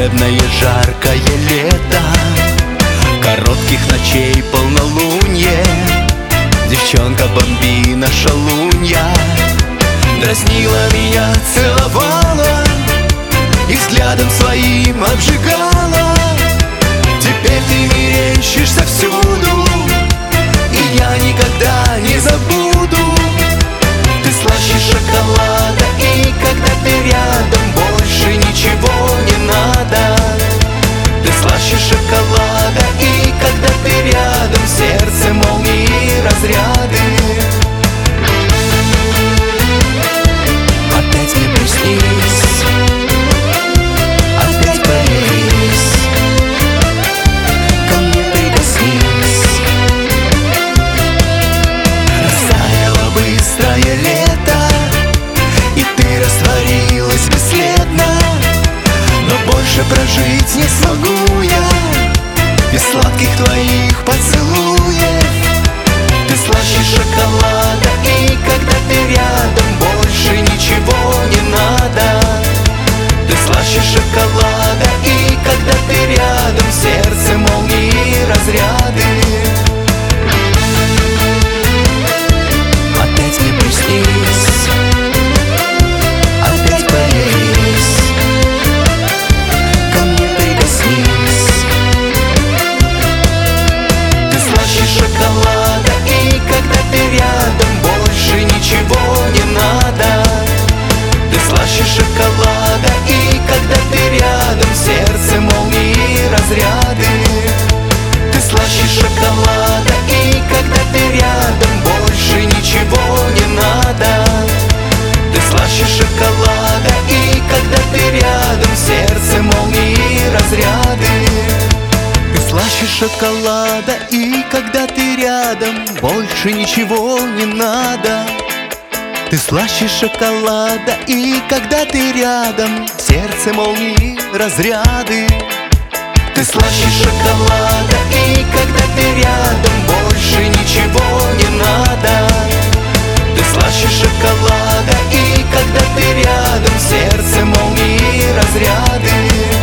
волшебное жаркое лето, коротких ночей полнолуние. Девчонка бомбина шалунья дразнила меня, целовала и взглядом своим обжигала. Теперь ты мерещишься всюду, и я никогда не забуду. Ты слаще шоколада, и когда ты рядом, больше ничего не надо. Ты слаще шоколада, и когда ты рядом, сердце молнии и разряды. Опять мне приснись, опять появись, ко мне прикоснись. Растаяло быстрое лето, и ты растворилась бесследно, но больше прожить не смогу я без сладких твоих поцелуев. Ты слаще шоколада, и когда ты рядом, больше ничего не надо. Ты слаще шоколада, и когда ты рядом, сердце молнии и разряды. Опять мне приснись, опять появись, ко мне прикоснись. Ты слаще шоколада, и когда ты рядом, больше ничего не надо. Ты слаще шоколада, и когда ты рядом, сердце молнии и разряды. Ты слаще шоколада, и когда ты рядом, больше ничего не надо. Ты слаще шоколада, и когда ты рядом, сердце молнии и разряды. Ты слаще шоколада, и когда ты рядом, больше ничего не надо. Ты слаще шоколада, и когда ты рядом, сердце молнии разряды. Ты слаще шоколада, и когда ты рядом, больше ничего не надо. Ты слаще шоколада, и когда ты рядом, сердце молнии разряды.